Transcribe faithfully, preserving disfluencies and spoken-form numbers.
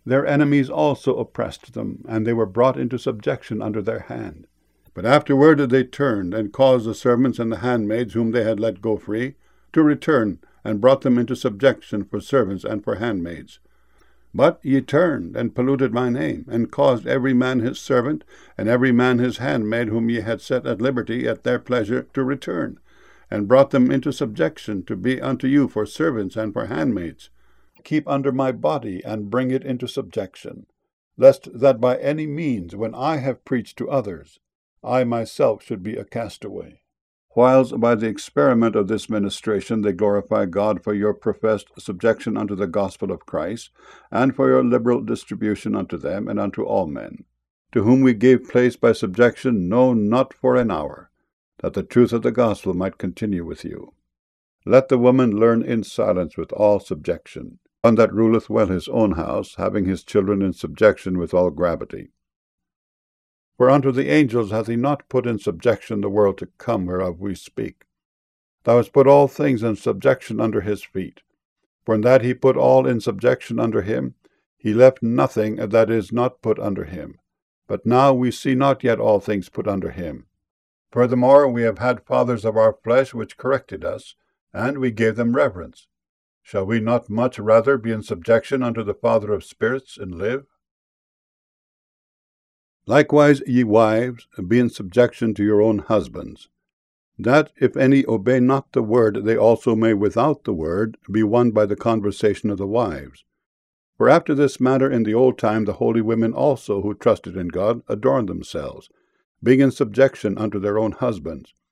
Their enemies also oppressed them, and they were brought into subjection under their hand. But afterward they turned, and caused the servants and the handmaids whom they had let go free, to return, and brought them into subjection for servants and for handmaids. But ye turned, and polluted my name, and caused every man his servant, and every man his handmaid, whom ye had set at liberty at their pleasure, to return, and brought them into subjection, to be unto you for servants and for handmaids. Keep under my body, and bring it into subjection, lest that by any means, when I have preached to others, I myself should be a castaway. Whilst by the experiment of this ministration they glorify God for your professed subjection unto the gospel of Christ, and for your liberal distribution unto them and unto all men, to whom we gave place by subjection, no, not for an hour, that the truth of the gospel might continue with you. Let the woman learn in silence with all subjection, one that ruleth well his own house, having his children in subjection with all gravity. For unto the angels hath he not put in subjection the world to come, whereof we speak. Thou hast put all things in subjection under his feet. For in that he put all in subjection under him, he left nothing that is not put under him. But now we see not yet all things put under him. Furthermore, we have had fathers of our flesh which corrected us, and we gave them reverence. Shall we not much rather be in subjection unto the Father of spirits, and live? Likewise, ye wives, be in subjection to your own husbands, that, if any obey not the word, they also may without the word be won by the conversation of the wives. For after this manner in the old time the holy women also, who trusted in God, adorned themselves, being in subjection unto their own husbands,